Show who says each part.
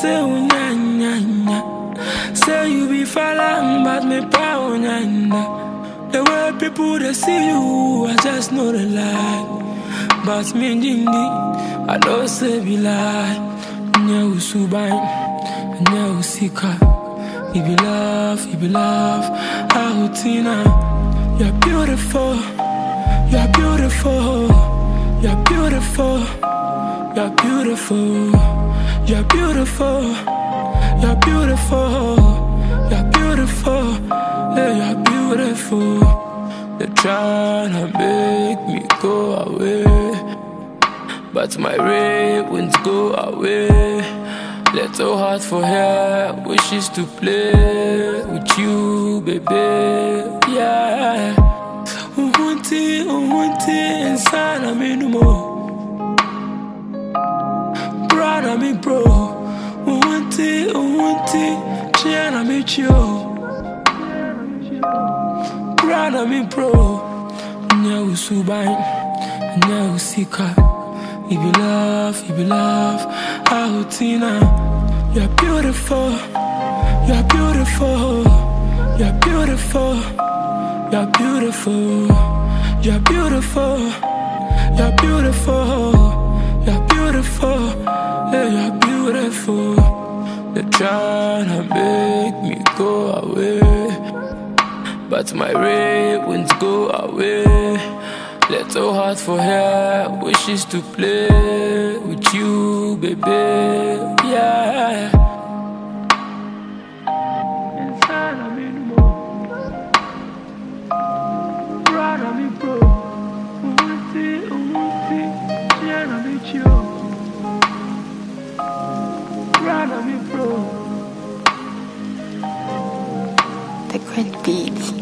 Speaker 1: say unyanya. Say you be falang, but me pa unyanya. The way people they see you, I just know the lie. But me dindi, I don't say be lie. Nya usubai, nya usika. If you love, Ahutina. You're beautiful, you're beautiful, you're beautiful, you're beautiful, you're beautiful, you're beautiful, you're beautiful, yeah, you're beautiful. They're trying to make me go away, but my ray won't go away. Little heart for her, wishes to play with you, baby, yeah. Uhunti, inside of me no more. Proud of me, bro. Uhunti, Chiana me chill. Proud of me, bro. Nya usubai, nya usika. If you love, Ahutina. You're beautiful, you're beautiful, you're beautiful, you're beautiful, you're beautiful, you're beautiful, you're beautiful, yeah, you're beautiful. They're trying to make me go away, but my ray won't go away. Little heart for her, wishes to play with you, baby, yeah. Inside of me no more. Proud of me, bro. Uhunti, Chiana me chill. Proud of me, bro.
Speaker 2: The Great Beats.